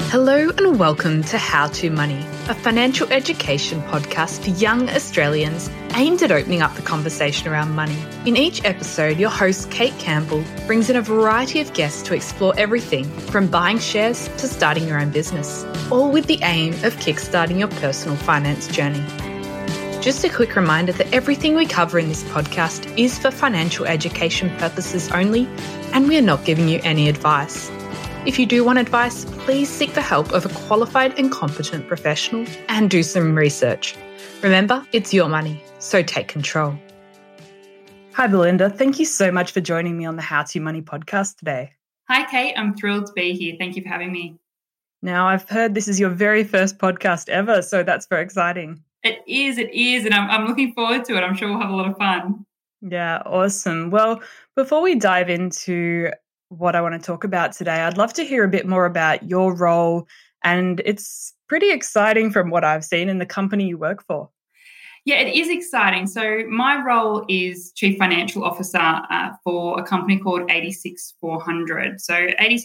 Hello and welcome to How To Money, a financial education podcast for young Australians aimed at opening up the conversation around money. In each episode, your host, Kate Campbell, brings in a variety of guests to explore everything from buying shares to starting your own business, all with the aim of kickstarting your personal finance journey. Just a quick reminder that everything we cover in this podcast is for financial education purposes only, and we are not giving you any advice. If you do want advice, please seek the help of a qualified and competent professional and do some research. Remember, it's your money, so take control. Hi, Belinda. Thank you so much for joining me on the How To Money podcast today. Hi, Kate. I'm thrilled to be here. Thank you for having me. Now, I've heard this is your very first podcast ever, so that's very exciting. It is, and I'm looking forward to it. I'm sure we'll have a lot of fun. Yeah, awesome. Well, before we dive into what I want to talk about today, I'd love to hear a bit more about your role, and it's pretty exciting from what I've seen in the company you work for. Yeah, it is exciting. So my role is Chief Financial Officer for a company called 86400. So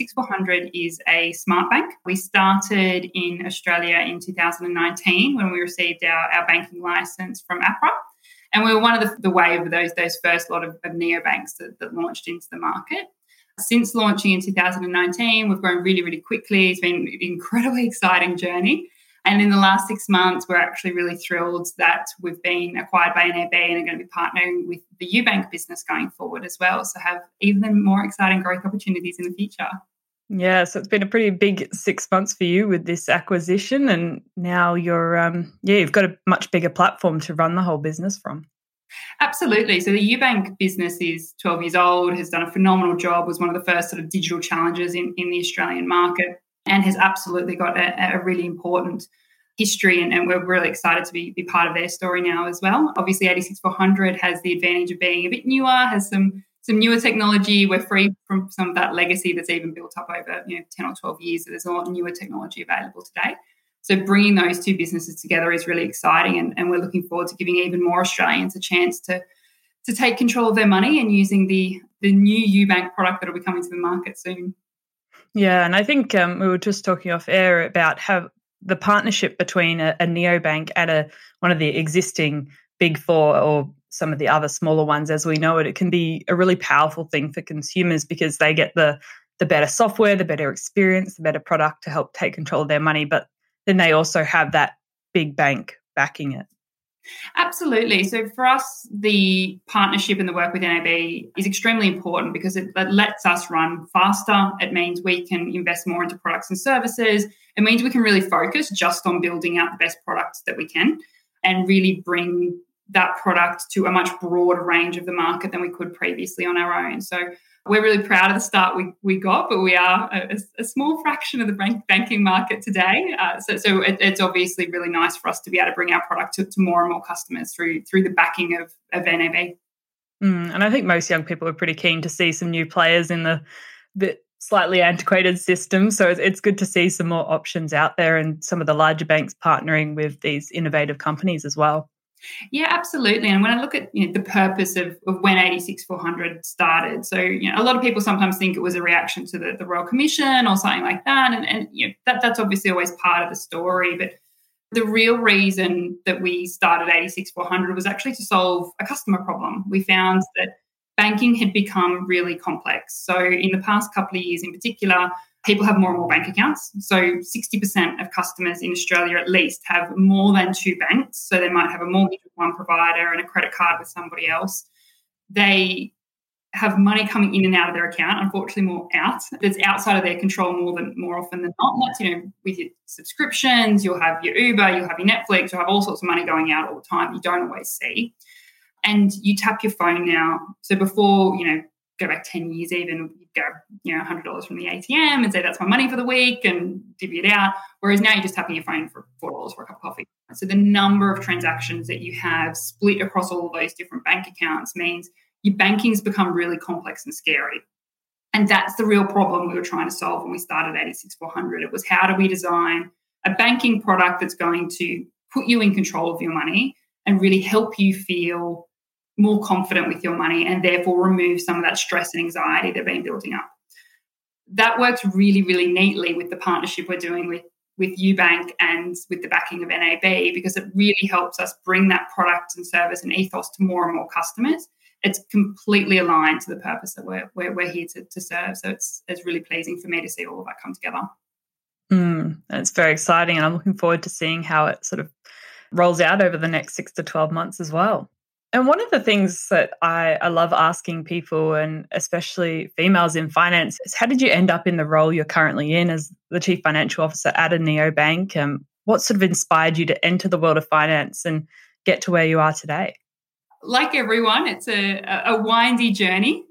86400 is a smart bank. We started in Australia in 2019 when we received our banking license from APRA. And we were one of the wave of those first lot of neobanks that launched into the market. Since launching in 2019, we've grown really, really quickly. It's been an incredibly exciting journey. And in the last 6 months, we're actually really thrilled that we've been acquired by NAB and are going to be partnering with the UBank business going forward as well. So have even more exciting growth opportunities in the future. Yeah, so it's been a pretty big 6 months for you with this acquisition. And now you've got a much bigger platform to run the whole business from. Absolutely. So the UBank business is 12 years old, has done a phenomenal job, was one of the first sort of digital challengers in the Australian market, and has absolutely got a really important history. And we're really excited to be part of their story now as well. Obviously, 86400 has the advantage of being a bit newer, has some newer technology. We're free from some of that legacy that's even built up over 10 or 12 years. So there's a lot of newer technology available today. So bringing those two businesses together is really exciting, and we're looking forward to giving even more Australians a chance to take control of their money and using the new UBank product that will be coming to the market soon. Yeah, and I think we were just talking off air about how the partnership between a neobank and one of the existing big four or some of the other smaller ones as we know it can be a really powerful thing for consumers because they get the better software, the better experience, the better product to help take control of their money, but then they also have that big bank backing it. Absolutely. So for us, the partnership and the work with NAB is extremely important because it lets us run faster. It means we can invest more into products and services. It means we can really focus just on building out the best products that we can and really bring that product to a much broader range of the market than we could previously on our own. So we're really proud of the start we got, but we are a small fraction of the banking market today. So it's obviously really nice for us to be able to bring our product to more and more customers through the backing of NAB. And I think most young people are pretty keen to see some new players in the slightly antiquated system. So it's good to see some more options out there and some of the larger banks partnering with these innovative companies as well. Yeah, absolutely. And when I look at the purpose of when 86400 started, so a lot of people sometimes think it was a reaction to the Royal Commission or something like that, and that's obviously always part of the story. But the real reason that we started 86400 was actually to solve a customer problem. We found that banking had become really complex. So in the past couple of years in particular, people have more and more bank accounts. So 60% of customers in Australia at least have more than two banks. So they might have a mortgage with one provider and a credit card with somebody else. They have money coming in and out of their account, unfortunately more out. That's outside of their control more often than not. And that's, with your subscriptions, you'll have your Uber, you'll have your Netflix, you'll have all sorts of money going out all the time you don't always see. And you tap your phone now. So before, go back 10 years even, you go, $100 from the ATM and say, that's my money for the week and divvy it out. Whereas now you're just tapping your phone for $4 for a cup of coffee. So the number of transactions that you have split across all of those different bank accounts means your banking's become really complex and scary. And that's the real problem we were trying to solve when we started 86400. It was, how do we design a banking product that's going to put you in control of your money and really help you feel more confident with your money and therefore remove some of that stress and anxiety that have been building up. that works really, really neatly with the partnership we're doing with UBank and with the backing of NAB, because it really helps us bring that product and service and ethos to more and more customers. It's completely aligned to the purpose that we're here to serve. So it's really pleasing for me to see all of that come together. It's very exciting, and I'm looking forward to seeing how it sort of rolls out over the next 6 to 12 months as well. And one of the things that I love asking people, and especially females in finance, is how did you end up in the role you're currently in as the Chief Financial Officer at a neobank? What sort of inspired you to enter the world of finance and get to where you are today? Like everyone, it's a windy journey.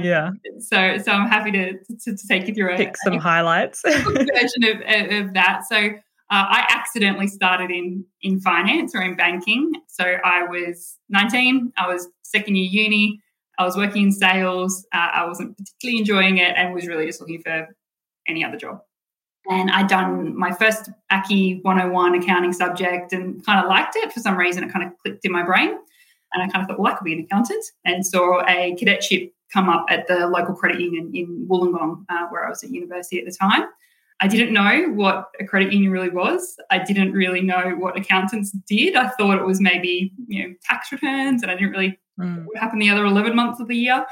So I'm happy to take you through pick some highlights version of that. So I accidentally started in finance or in banking. So I was 19. I was second year uni. I was working in sales. I wasn't particularly enjoying it and was really just looking for any other job. And I'd done my first ACCI 101 accounting subject and kind of liked it. For some reason, it kind of clicked in my brain. And I kind of thought, well, I could be an accountant, and saw a cadetship come up at the local credit union in Wollongong, where I was at university at the time. I didn't know what a credit union really was. I didn't really know what accountants did. I thought it was maybe, tax returns, and I didn't really know what happened the other 11 months of the year.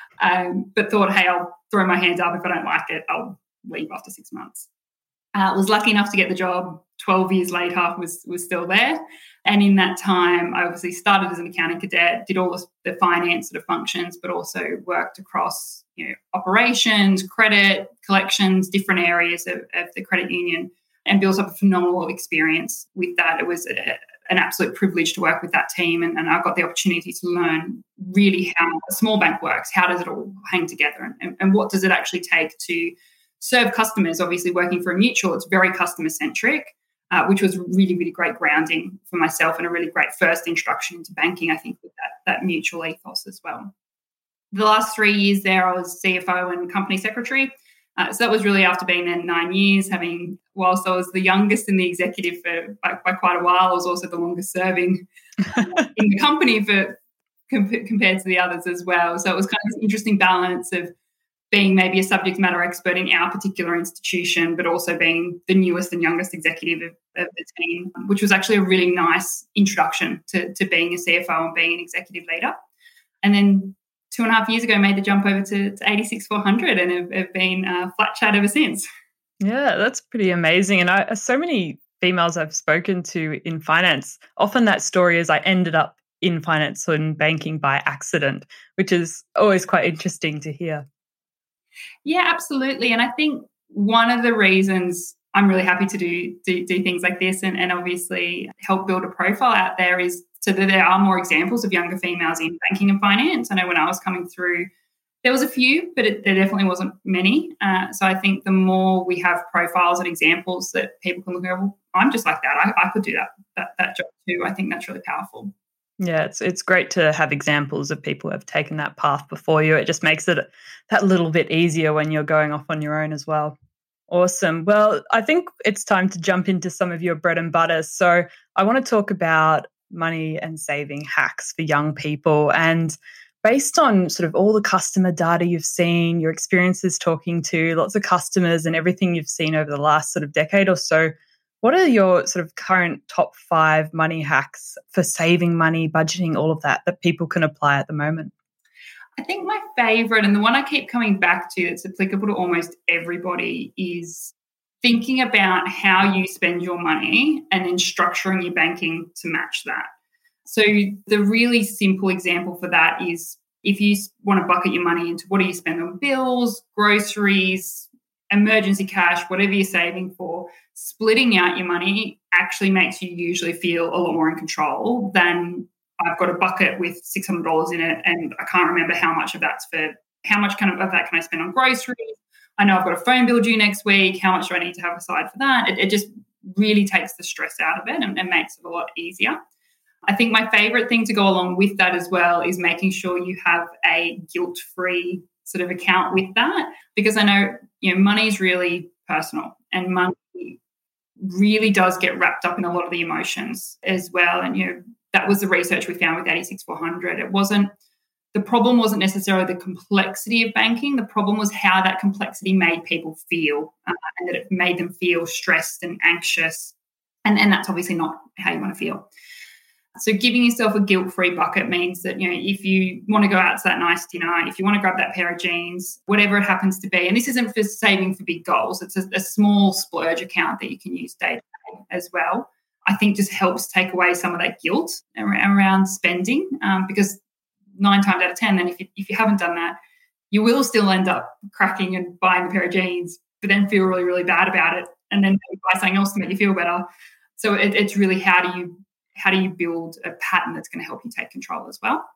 But thought, hey, I'll throw my hands up. If I don't like it, I'll leave after 6 months. Was lucky enough to get the job. 12 years later, was still there. And in that time, I obviously started as an accounting cadet, did all the finance sort of functions, but also worked across operations, credit, collections, different areas of the credit union, and built up a phenomenal experience with that. It was an absolute privilege to work with that team, and I got the opportunity to learn really how a small bank works. How does it all hang together, and what does it actually take to serve customers? Obviously, working for a mutual, it's very customer-centric, which was really, really great grounding for myself and a really great first introduction into banking, I think, with that mutual ethos as well. The last 3 years there, I was CFO and company secretary. So that was really after being there 9 years, whilst I was the youngest in the executive by quite a while, I was also the longest serving in the company compared to the others as well. So it was kind of this interesting balance of being maybe a subject matter expert in our particular institution, but also being the newest and youngest executive of the team, which was actually a really nice introduction to being a CFO and being an executive leader. And then 2.5 years ago, made the jump over to 86 400 and have been flat chat ever since. Yeah, that's pretty amazing. And so many females I've spoken to in finance, often that story is I ended up in finance and banking by accident, which is always quite interesting to hear. Yeah, absolutely. And I think one of the reasons I'm really happy to do things like this and obviously help build a profile out there is so that there are more examples of younger females in banking and finance. I know when I was coming through, there was a few, but there definitely wasn't many. So I think the more we have profiles and examples that people can look at, well, I'm just like that. I could do that job too. I think that's really powerful. Yeah, it's great to have examples of people who have taken that path before you. It just makes it that little bit easier when you're going off on your own as well. Awesome. Well, I think it's time to jump into some of your bread and butter. So I want to talk about money and saving hacks for young people. And based on sort of all the customer data you've seen, your experiences talking to lots of customers and everything you've seen over the last sort of decade or so, what are your sort of current top 5 money hacks for saving money, budgeting, all of that people can apply at the moment? I think my favourite, and the one I keep coming back to that's applicable to almost everybody, is thinking about how you spend your money and then structuring your banking to match that. So the really simple example for that is if you want to bucket your money into what do you spend on bills, groceries, emergency cash, whatever you're saving for, splitting out your money actually makes you usually feel a lot more in control than I've got a bucket with $600 in it and I can't remember how much of that can I spend on groceries. I know I've got a phone bill due next week. How much do I need to have aside for that? It just really takes the stress out of it and makes it a lot easier. I think my favorite thing to go along with that as well is making sure you have a guilt-free sort of account with that, because I know, money is really personal and money really does get wrapped up in a lot of the emotions as well. And, that was the research we found with 86 400. It wasn't the problem wasn't necessarily the complexity of banking. The problem was how that complexity made people feel, and that it made them feel stressed and anxious. And that's obviously not how you want to feel. So giving yourself a guilt-free bucket means that, if you want to go out to that nice dinner, if you want to grab that pair of jeans, whatever it happens to be, and this isn't for saving for big goals, it's a small splurge account that you can use day to day as well, I think just helps take away some of that guilt around spending, because 9 times out of 10, then if you haven't done that, you will still end up cracking and buying a pair of jeans, but then feel really, really bad about it, and then buy something else to make you feel better. So it's really how do you build a pattern that's going to help you take control as well.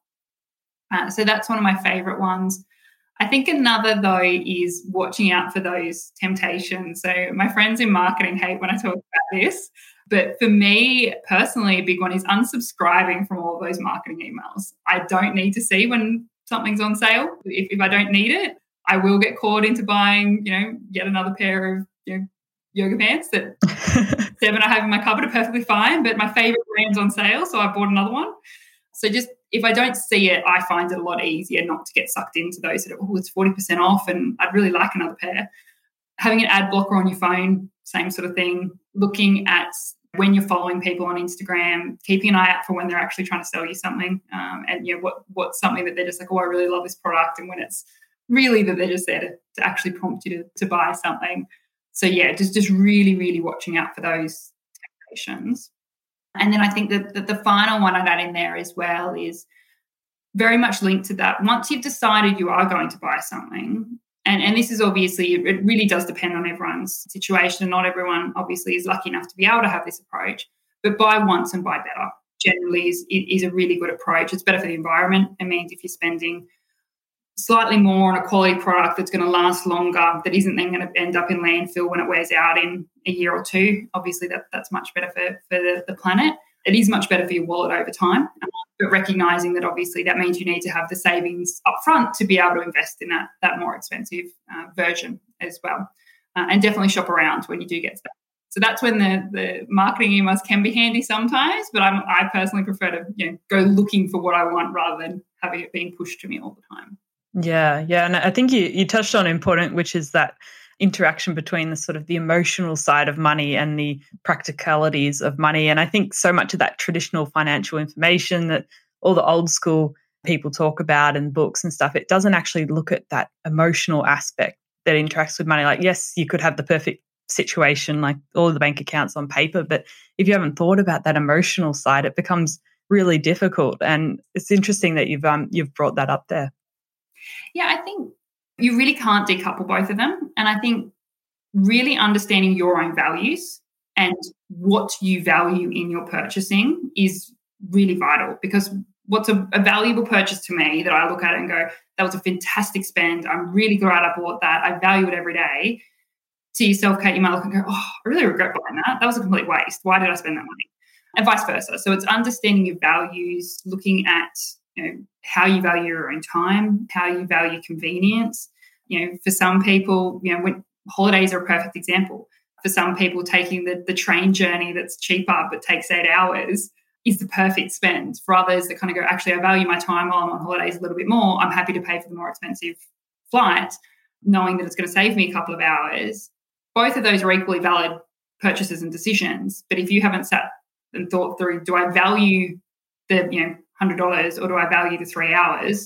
So that's one of my favourite ones. I think another, though, is watching out for those temptations. So my friends in marketing hate when I talk about this, but for me personally, a big one is unsubscribing from all of those marketing emails. I don't need to see when something's on sale. If I don't need it, I will get caught into buying, yet another pair of yoga pants that 7 I have in my cupboard are perfectly fine, but my favourite brand's on sale, so I bought another one. So just if I don't see it, I find it a lot easier not to get sucked into those that, it's 40% off and I'd really like another pair. Having an ad blocker on your phone, same sort of thing. Looking at when you're following people on Instagram, keeping an eye out for when they're actually trying to sell you something, and what's something that they're just like, I really love this product, and when it's really that they're just there to actually prompt you to buy something. So, just really, really watching out for those temptations. And then I think that the final one I'd add in there as well is very much linked to that. Once you've decided you are going to buy something, and this is obviously, it really does depend on everyone's situation. Not everyone obviously is lucky enough to be able to have this approach, but buy once and buy better generally is a really good approach. It's better for the environment. It means if you're spending slightly more on a quality product that's going to last longer, that isn't then going to end up in landfill when it wears out in a year or two. Obviously, that's much better for the planet. It is much better for your wallet over time, but recognising that obviously that means you need to have the savings up front to be able to invest in that more expensive version as well. And definitely shop around when you do get stuff. So that's when the marketing emails can be handy sometimes, but I personally prefer to go looking for what I want rather than having it being pushed to me all the time. Yeah. And I think you touched on important, which is that interaction between the sort of the emotional side of money and the practicalities of money. And I think so much of that traditional financial information that all the old school people talk about in books and stuff, it doesn't actually look at that emotional aspect that interacts with money. Like, yes, you could have the perfect situation, like all of the bank accounts on paper, but if you haven't thought about that emotional side, it becomes really difficult. And it's interesting that you've brought that up there. Yeah, I think you really can't decouple both of them. And I think really understanding your own values and what you value in your purchasing is really vital, because what's a valuable purchase to me that I look at it and go, that was a fantastic spend. I'm really glad I bought that. I value it every day. To yourself, Kate, you might look and go, I really regret buying that. That was a complete waste. Why did I spend that money? And vice versa. So it's understanding your values, looking at how you value your own time, how you value convenience. For some people, when holidays are a perfect example. For some people, taking the train journey that's cheaper but takes 8 hours is the perfect spend. For others that kind of go, actually, I value my time while I'm on holidays a little bit more. I'm happy to pay for the more expensive flight, knowing that it's going to save me a couple of hours. Both of those are equally valid purchases and decisions. But if you haven't sat and thought through, do I value the $100 or do I value the 3 hours?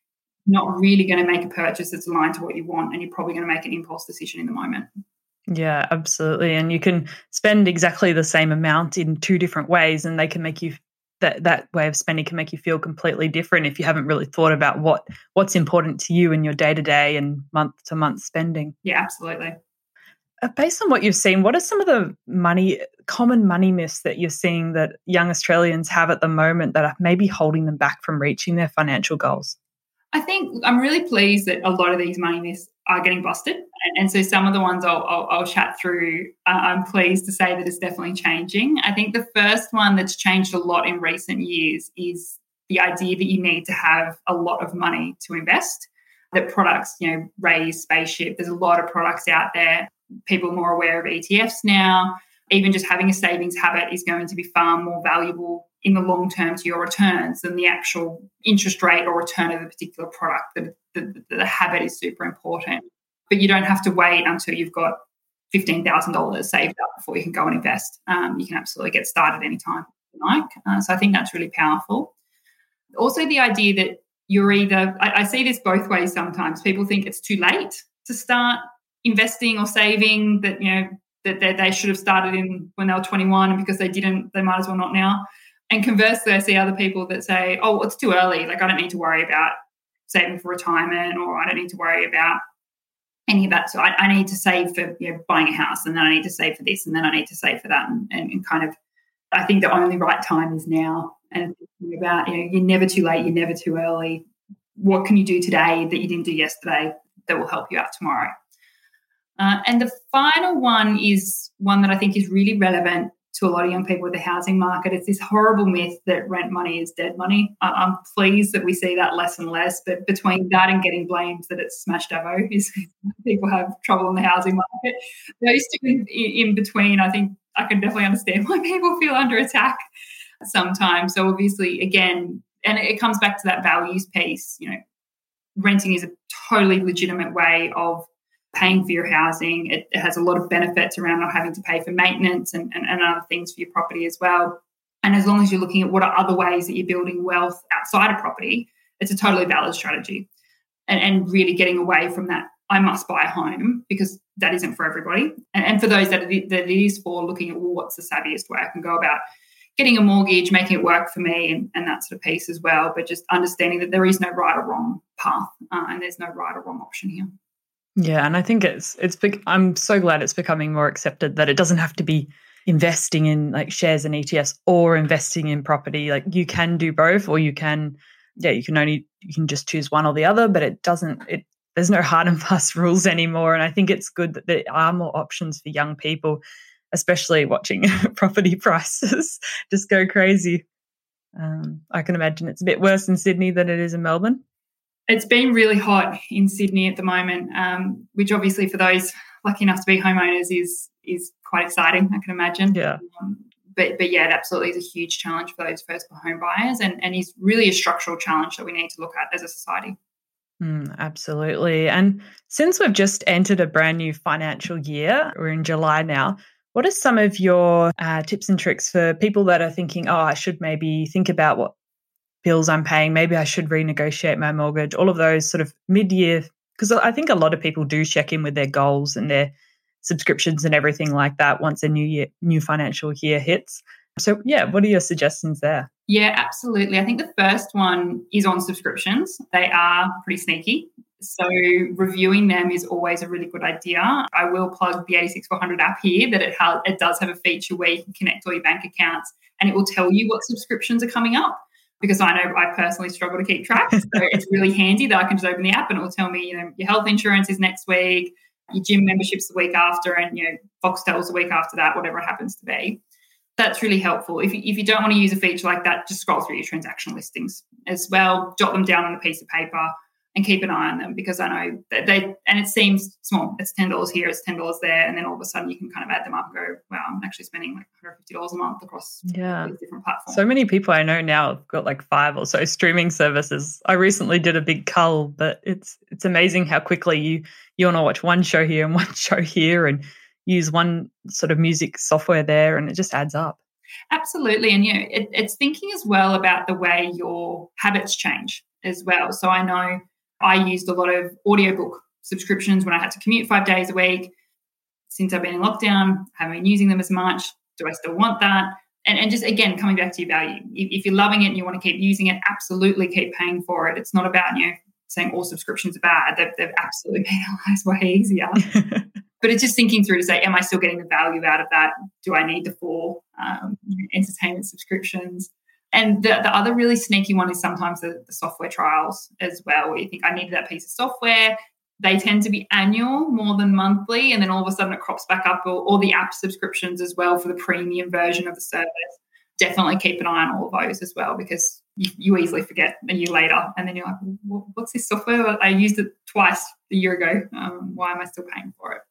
Not really going to make a purchase that's aligned to what you want, and you're probably going to make an impulse decision in the moment. Yeah, absolutely. And you can spend exactly the same amount in 2 different ways, and they can make you that way of spending can make you feel completely different if you haven't really thought about what's important to you in your day-to-day and month-to-month spending. Yeah, absolutely. Based on what you've seen, what are some of the common money myths that you're seeing that young Australians have at the moment that are maybe holding them back from reaching their financial goals? I think I'm really pleased that a lot of these money myths are getting busted. And so some of the ones I'll chat through, I'm pleased to say that it's definitely changing. I think the first one that's changed a lot in recent years is the idea that you need to have a lot of money to invest, that products, raise spaceship. There's a lot of products out there. People are more aware of ETFs now. Even just having a savings habit is going to be far more valuable in the long term to your returns than the actual interest rate or return of a particular product. The habit is super important. But you don't have to wait until you've got $15,000 saved up before you can go and invest. You can absolutely get started anytime you like. So I think that's really powerful. Also, the idea that you're either, I see this both ways sometimes. People think it's too late to start investing or saving, that, that they should have started in when they were 21, and because they didn't, they might as well not now. And conversely, I see other people that say, oh, it's too early. Like, I don't need to worry about saving for retirement, or I don't need to worry about any of that. So I need to save for buying a house, and then I need to save for this, and then I need to save for that. And kind of, I think the only right time is now. And thinking about, you're never too late, you're never too early. What can you do today that you didn't do yesterday that will help you out tomorrow? And the final one is one that I think is really relevant to a lot of young people with the housing market. It's this horrible myth that rent money is dead money. I'm pleased that we see that less and less, but between that and getting blamed that it's smash davo, is people have trouble in the housing market. Those two in between, I think I can definitely understand why people feel under attack sometimes. So obviously, again, and it comes back to that values piece, renting is a totally legitimate way of paying for your housing. It has a lot of benefits around not having to pay for maintenance and other things for your property as well. And as long as you're looking at what are other ways that you're building wealth outside of property, it's a totally valid strategy. And really getting away from that, I must buy a home, because that isn't for everybody. And for those that it is for, looking at, well, what's the savviest way I can go about getting a mortgage, making it work for me, and that sort of piece as well. But just understanding that there is no right or wrong path, and there's no right or wrong option here. Yeah, and I think I'm so glad it's becoming more accepted that it doesn't have to be investing in like shares and ETFs or investing in property. Like, you can do both, or you can just choose one or the other, but there's no hard and fast rules anymore. And I think it's good that there are more options for young people, especially watching property prices just go crazy. I can imagine it's a bit worse in Sydney than it is in Melbourne. It's been really hot in Sydney at the moment, which obviously for those lucky enough to be homeowners is quite exciting, I can imagine. Yeah. But yeah, it absolutely is a huge challenge for those first home buyers, and is really a structural challenge that we need to look at as a society. Absolutely. And since we've just entered a brand new financial year, we're in July now, what are some of your tips and tricks for people that are thinking, oh, I should maybe think about what bills I'm paying, maybe I should renegotiate my mortgage, all of those sort of mid-year, because I think a lot of people do check in with their goals and their subscriptions and everything like that once a new financial year hits. So yeah, what are your suggestions there? Yeah, absolutely. I think the first one is on subscriptions. They are pretty sneaky. So reviewing them is always a really good idea. I will plug the 86400 app here, that it does have a feature where you can connect all your bank accounts and it will tell you what subscriptions are coming up, because I know I personally struggle to keep track. So it's really handy that I can just open the app and it will tell me, your health insurance is next week, your gym membership's the week after, and Foxtel's the week after that, whatever it happens to be. That's really helpful. If you don't want to use a feature like that, just scroll through your transaction listings as well, jot them down on a piece of paper and keep an eye on them, because I know that and it seems small. It's $10 here, it's $10 there, and then all of a sudden you can kind of add them up and go, wow, I'm actually spending like $150 a month across these different platforms. So many people I know now have got like 5 or so streaming services. I recently did a big cull, but it's amazing how quickly you want to watch one show here and one show here and use one sort of music software there, and it just adds up. Absolutely. And it's thinking as well about the way your habits change as well. So I know I used a lot of audiobook subscriptions when I had to commute 5 days a week. Since I've been in lockdown, I haven't been using them as much. Do I still want that? And just, again, coming back to your value. If you're loving it and you want to keep using it, absolutely keep paying for it. It's not about saying all subscriptions are bad. They've absolutely made our lives way easier. But it's just thinking through to say, am I still getting the value out of that? Do I need the 4 entertainment subscriptions? And the other really sneaky one is sometimes the software trials as well, where you think, I needed that piece of software. They tend to be annual more than monthly, and then all of a sudden it crops back up, or the app subscriptions as well for the premium version of the service. Definitely keep an eye on all of those as well, because you easily forget a year later, and then you're like, what's this software? I used it twice a year ago. Why am I still paying for it?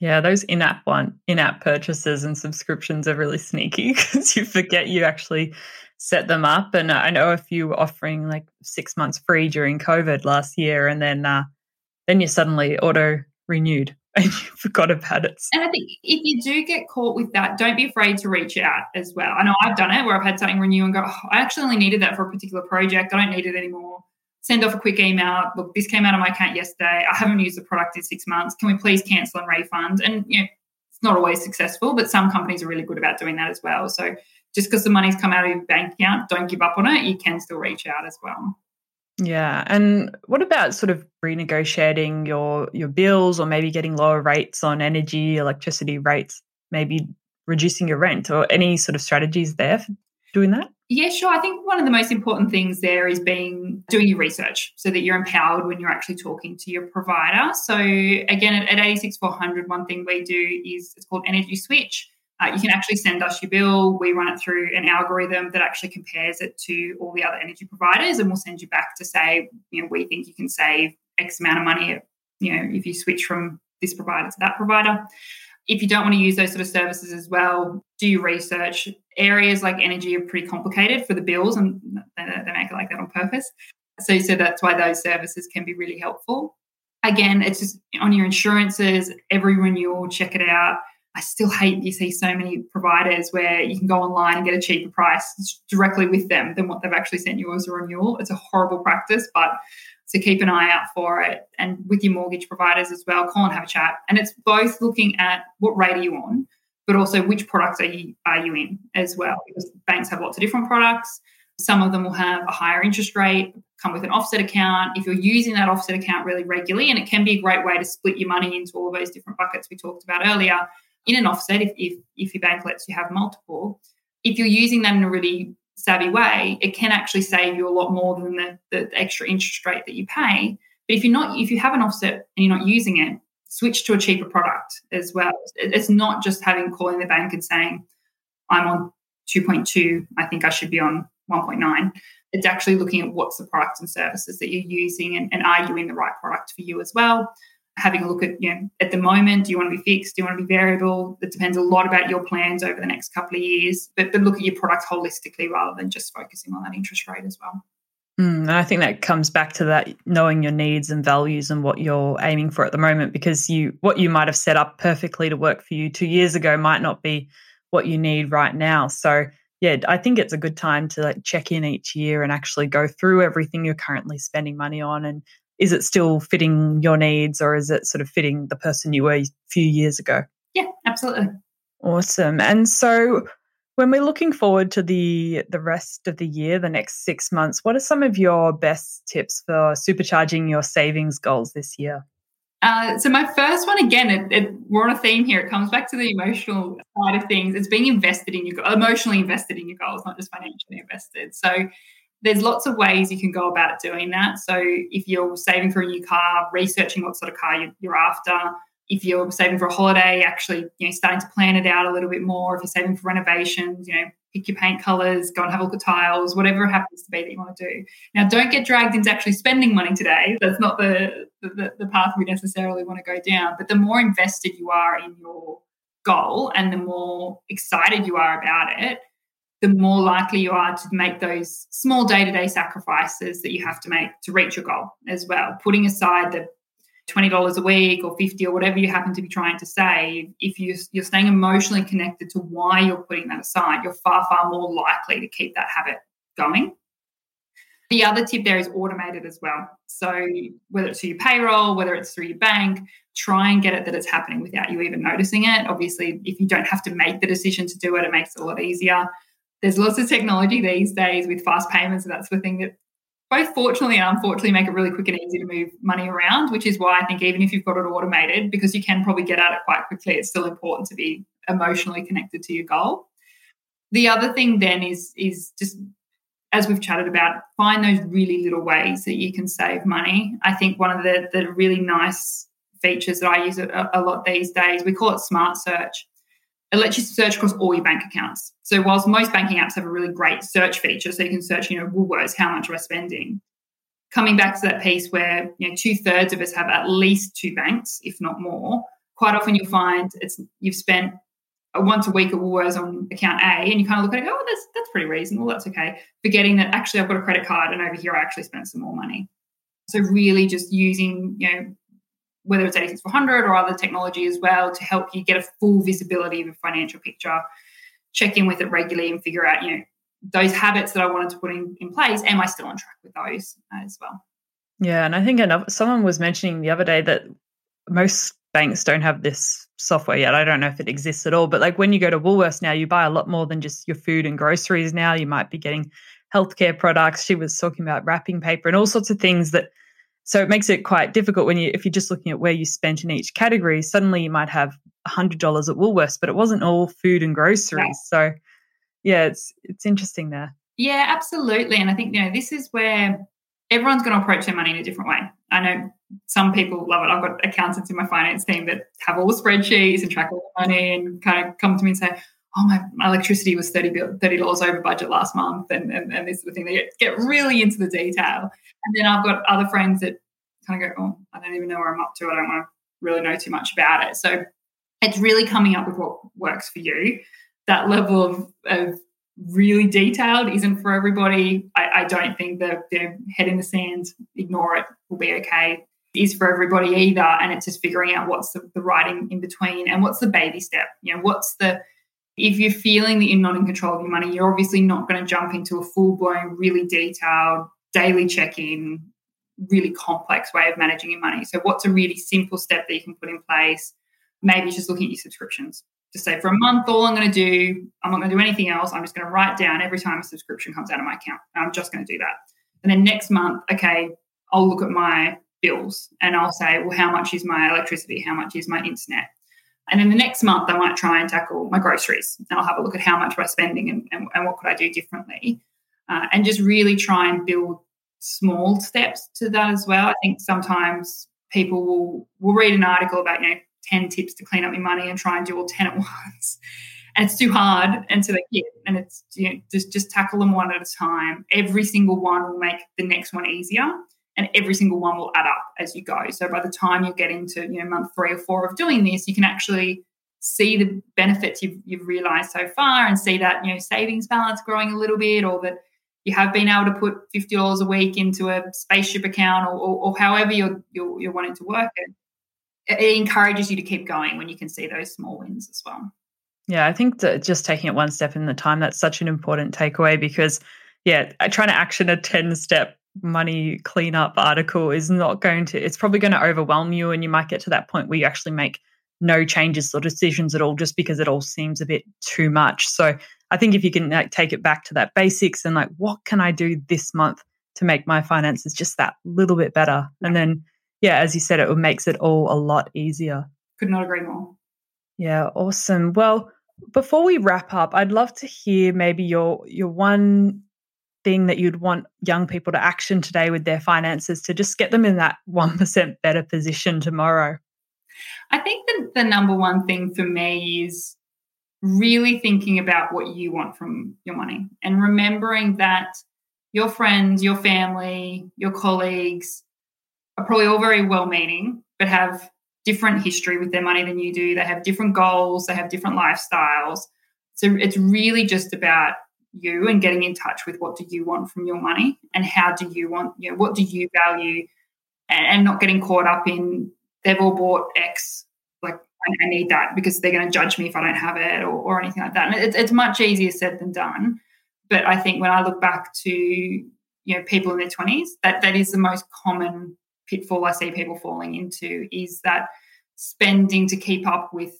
Yeah, those in-app purchases and subscriptions are really sneaky because you forget you actually set them up. And I know a few were offering like 6 months free during COVID last year, and then you suddenly auto renewed and you forgot about it. And I think if you do get caught with that, don't be afraid to reach out as well. I know I've done it where I've had something renew and go, oh, I actually only needed that for a particular project. I don't need it anymore. Send off a quick email. Look, this came out of my account yesterday. I haven't used the product in 6 months. Can we please cancel and refund? And it's not always successful, but some companies are really good about doing that as well. So just because the money's come out of your bank account, don't give up on it. You can still reach out as well. Yeah. And what about sort of renegotiating your bills, or maybe getting lower rates on energy, electricity rates, maybe reducing your rent, or any sort of strategies there for doing that? Yeah, sure. I think one of the most important things there is doing your research so that you're empowered when you're actually talking to your provider. So again, at 86400, one thing we do is it's called Energy Switch. You can actually send us your bill. We run it through an algorithm that actually compares it to all the other energy providers, and we'll send you back to say, we think you can save X amount of money, if you switch from this provider to that provider. If you don't want to use those sort of services as well, do your research. Areas like energy are pretty complicated for the bills, and they make it like that on purpose. So that's why those services can be really helpful. Again, it's just on your insurances, every renewal, check it out. I still hate you see so many providers where you can go online and get a cheaper price directly with them than what they've actually sent you as a renewal. It's a horrible practice, but so keep an eye out for it. And with your mortgage providers as well, call and have a chat. And it's both looking at what rate are you on, but also which products are you in as well, because banks have lots of different products. Some of them will have a higher interest rate, come with an offset account. If you're using that offset account really regularly, and it can be a great way to split your money into all of those different buckets we talked about earlier, in an offset, if your bank lets you have multiple, if you're using that in a really savvy way, it can actually save you a lot more than the extra interest rate that you pay. But if you have an offset and you're not using it, switch to a cheaper product as well. It's not just calling the bank and saying, I'm on 2.2, I think I should be on 1.9. It's actually looking at what's the products and services that you're using, and are you in the right product for you as well. Having a look at, at the moment, do you want to be fixed? Do you want to be variable? It depends a lot about your plans over the next couple of years. But look at your product holistically rather than just focusing on that interest rate as well. And I think that comes back to that, knowing your needs and values and what you're aiming for at the moment, because what you might have set up perfectly to work for you 2 years ago might not be what you need right now. So yeah, I think it's a good time to check in each year and actually go through everything you're currently spending money on, and is it still fitting your needs, or is it sort of fitting the person you were a few years ago? Yeah, absolutely. Awesome. And so when we're looking forward to the rest of the year, the next 6 months, what are some of your best tips for supercharging your savings goals this year? So my first one, again, we're on a theme here. It comes back to the emotional side of things. It's being emotionally invested in your goals, not just financially invested. So there's lots of ways you can go about doing that. So if you're saving for a new car, researching what sort of car you're after. If you're saving for a holiday, actually, starting to plan it out a little bit more. If you're saving for renovations, pick your paint colours, go and have a look at tiles, whatever it happens to be that you want to do. Now, don't get dragged into actually spending money today. That's not the path we necessarily want to go down. But the more invested you are in your goal and the more excited you are about it, the more likely you are to make those small day-to-day sacrifices that you have to make to reach your goal as well. Putting aside the $20 a week or $50 or whatever you happen to be trying to save, if you're staying emotionally connected to why you're putting that aside, you're far, far more likely to keep that habit going. The other tip there is automate it as well. So whether it's through your payroll, whether it's through your bank, try and get it that it's happening without you even noticing it. Obviously, if you don't have to make the decision to do it, it makes it a lot easier. There's lots of technology these days with fast payments and that sort of thing that both fortunately and unfortunately make it really quick and easy to move money around, which is why I think even if you've got it automated, because you can probably get at it quite quickly, it's still important to be emotionally connected to your goal. The other thing then is just, as we've chatted about, find those really little ways that you can save money. I think one of the really nice features that I use a lot these days, we call it Smart Search. It lets you search across all your bank accounts. So whilst most banking apps have a really great search feature, so you can search, Woolworths, how much we're spending. Coming back to that piece where, 2/3 of us have at least 2 banks, if not more, quite often you'll find you've spent once a week at Woolworths on account A, and you kind of look at it, oh, that's pretty reasonable, that's okay, forgetting that actually I've got a credit card and over here I actually spent some more money. So really just using, whether it's 86-400 or other technology as well to help you get a full visibility of a financial picture, check in with it regularly and figure out, those habits that I wanted to put in place, am I still on track with those as well? Yeah, and I think someone was mentioning the other day that most banks don't have this software yet. I don't know if it exists at all, but like when you go to Woolworths now, you buy a lot more than just your food and groceries now. You might be getting healthcare products. She was talking about wrapping paper and all sorts of things so it makes it quite difficult if you're just looking at where you spent in each category. Suddenly you might have $100 at Woolworths, but it wasn't all food and groceries. Yeah. So yeah, it's interesting there. Yeah, absolutely. And I think, this is where everyone's going to approach their money in a different way. I know some people love it. I've got accountants in my finance team that have all the spreadsheets and track all the money and kind of come to me and say, oh, my electricity was $30 over budget last month and this sort of thing. They get really into the detail. And then I've got other friends that kind of go, oh, I don't even know where I'm up to. I don't want to really know too much about it. So it's really coming up with what works for you. That level of really detailed isn't for everybody. I don't think the head in the sand, ignore it, will be okay, is for everybody either. And it's just figuring out what's the writing in between and what's the baby step. If you're feeling that you're not in control of your money, you're obviously not going to jump into a full-blown, really detailed, daily check-in, really complex way of managing your money. So what's a really simple step that you can put in place? Maybe just looking at your subscriptions. Just say for a month, all I'm going to do, I'm not going to do anything else. I'm just going to write down every time a subscription comes out of my account. I'm just going to do that. And then next month, okay, I'll look at my bills and I'll say, well, how much is my electricity? How much is my internet? And then the next month, I might try and tackle my groceries and I'll have a look at how much we're spending and what could I do differently. And just really try and build small steps to that as well. I think sometimes people will read an article about, 10 tips to clean up your money and try and do all 10 at once. And it's too hard until they get, and it's, just tackle them one at a time. Every single one will make the next one easier and every single one will add up as you go. So by the time you get into, month 3 or 4 of doing this, you can actually see the benefits you've realized so far and see that, savings balance growing a little bit, or that you have been able to put $50 a week into a spaceship account or however you're wanting to work it. It encourages you to keep going when you can see those small wins as well. Yeah, I think that just taking it one step in the time, that's such an important takeaway because, trying to action a 10-step money cleanup article is it's probably going to overwhelm you, and you might get to that point where you actually make no changes or decisions at all just because it all seems a bit too much. So I think if you can take it back to that basics and what can I do this month to make my finances just that little bit better? And then, as you said, it makes it all a lot easier. Could not agree more. Yeah, awesome. Well, before we wrap up, I'd love to hear maybe your one thing that you'd want young people to action today with their finances to just get them in that 1% better position tomorrow. I think the number one thing for me is really thinking about what you want from your money and remembering that your friends, your family, your colleagues are probably all very well-meaning but have different history with their money than you do. They have different goals. They have different lifestyles. So it's really just about you and getting in touch with what do you want from your money and how do you want, what do you value, and not getting caught up in they've all bought X, like I need that because they're going to judge me if I don't have it or anything like that. And it's much easier said than done. But I think when I look back to, people in their 20s, that is the most common pitfall I see people falling into, is that spending to keep up with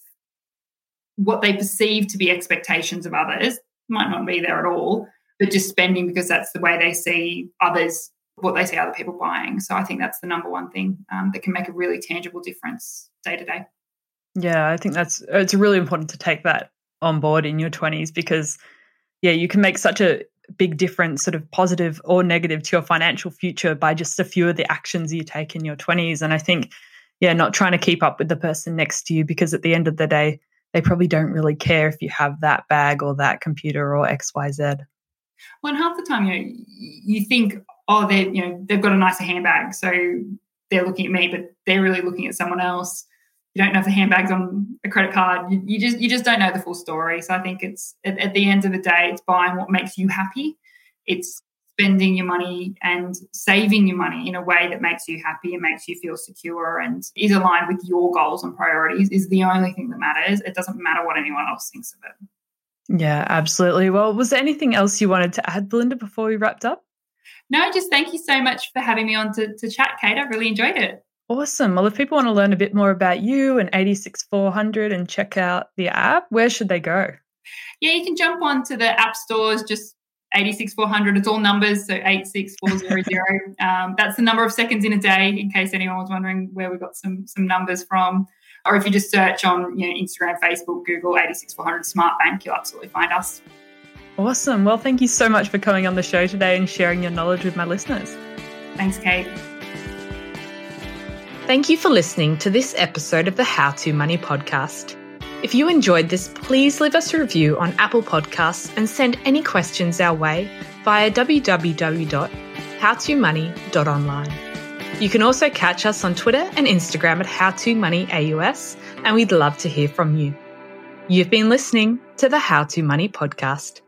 what they perceive to be expectations of others, might not be there at all, but just spending because that's the way they see others, what they see other people buying. So I think that's the number one thing that can make a really tangible difference day to day. Yeah, I think it's really important to take that on board in your 20s because, you can make such a big difference, sort of positive or negative, to your financial future by just a few of the actions you take in your 20s. And I think, not trying to keep up with the person next to you, because at the end of the day, they probably don't really care if you have that bag or that computer or XYZ. Well, and half the time, you think, oh, they've got a nicer handbag, so they're looking at me, but they're really looking at someone else. you don't know if the handbag's on a credit card. You just don't know the full story. So I think it's at the end of the day, it's buying what makes you happy. It's spending your money and saving your money in a way that makes you happy and makes you feel secure and is aligned with your goals and priorities is the only thing that matters. It doesn't matter what anyone else thinks of it. Yeah, absolutely. Well, was there anything else you wanted to add, Belinda, before we wrapped up? No, just thank you so much for having me on to chat, Kate. I really enjoyed it. Awesome. Well, if people want to learn a bit more about you and 86400 and check out the app, where should they go? Yeah, you can jump onto the app stores, just 86400. It's all numbers, so 86400. That's the number of seconds in a day, in case anyone was wondering where we got some numbers from. Or if you just search on Instagram, Facebook, Google 86400 Smart Bank, you'll absolutely find us. Awesome. Well, thank you so much for coming on the show today and sharing your knowledge with my listeners. Thanks, Kate. Thank you for listening to this episode of the How To Money podcast. If you enjoyed this, please leave us a review on Apple Podcasts and send any questions our way via www.howtomoney.online. You can also catch us on Twitter and Instagram at HowToMoneyAUS, and we'd love to hear from you. You've been listening to the How To Money podcast.